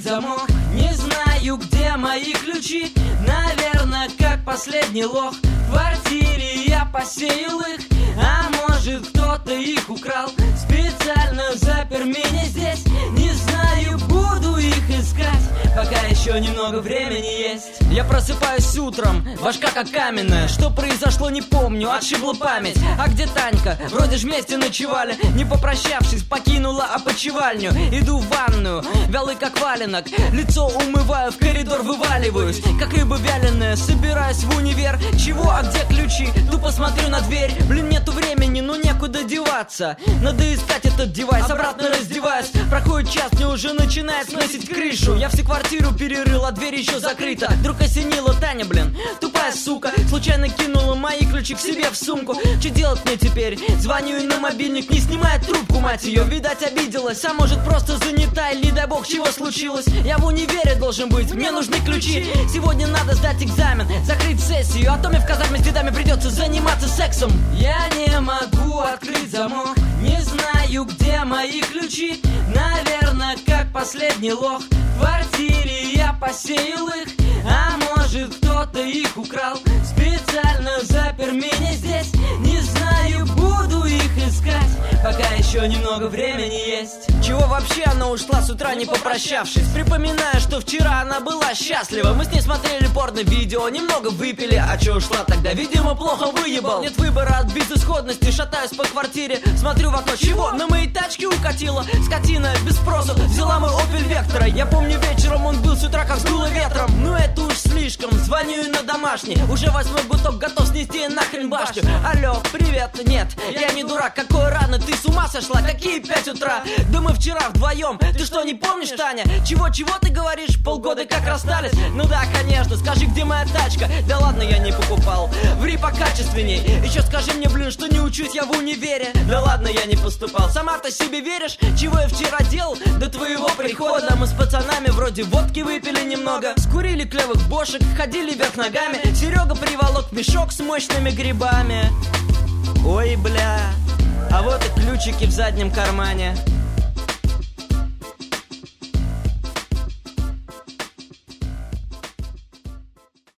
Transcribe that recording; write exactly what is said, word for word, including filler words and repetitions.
замок. Не знаю, где мои ключи, наверное, как последний лох. В квартире я посеял их, а может кто-то их украл. Специально запер меня здесь, не знаю, буду их искать, пока еще немного времени есть. Я просыпаюсь утром, башка как каменная. Что произошло, не помню, отшибла память. А где Танька? Вроде ж вместе ночевали. Не попрощавшись, покинула опочивальню. Иду в ванную, вялый как валенок. Лицо умываю, в коридор вываливаюсь, как рыба вяленая. Собираюсь в универ. Чего, а где ключи? Тупо смотрю на дверь. Блин, нету времени, но некуда деваться. Надо искать этот девайс, обратно раздеваюсь. Проходит час, мне уже начинает сносить крышу. Я всю квартиру перерыл, а дверь еще закрыта. Вдруг осенила Таня, блин, тупая сука. Случайно кинула мои ключи к себе в сумку. Что делать мне теперь? Звоню ей на мобильник, не снимает трубку, мать ее. Видать, обиделась, а может просто занята. Или, дай бог, чего случилось. Я в универе должен быть, мне нужны ключи. Сегодня надо сдать экзамен, закрыть сессию, а то мне в казарме с дедами придется заниматься сексом. Я не могу открыть замок, не знаю, где мои ключи. Наверное, как последний лох. В квартире я посеял их, а может кто-то их украл. Специально запер меня здесь, не знаю, буду их искать, пока еще немного времени есть. Чего вообще она ушла с утра, не попрощавшись? Припоминаю, что вчера она была счастлива. Мы с ней смотрели порно-видео, немного выпили. А че ушла тогда? Видимо, плохо выебал. Нет выбора от безысходности, шатаюсь по квартире. Смотрю в окно, чего? На моей тачке укатила скотина без спросу, взяла мой Opel Vectra. Я помню, вечером он был с утра как сдуло ветром. Ну это уж слишком, звоню ей на домашний. Уже восьмой гудок, готов снести нахрен башню. Алло, привет, нет, я не дурак. Какой рано, ты с ума сошла? Какие пять утра? Да мы вчера вдвоем. Ты что, не помнишь, Таня? Чего-чего ты говоришь? Полгода как расстались? Ну да, конечно, скажи, где моя тачка? Да ладно, я не покупал. Ври покачественней. Еще скажи мне, блин, что не учусь я в универе. Да ладно, я не поступал. Сама-то себе веришь? Чего я вчера делал? До твоего прихода мы с пацанами вроде водки выпили немного, скурили клевых бошек, ходили вверх ногами. Серега приволок мешок с мощными грибами. Ой, бля, а вот и ключики в заднем кармане.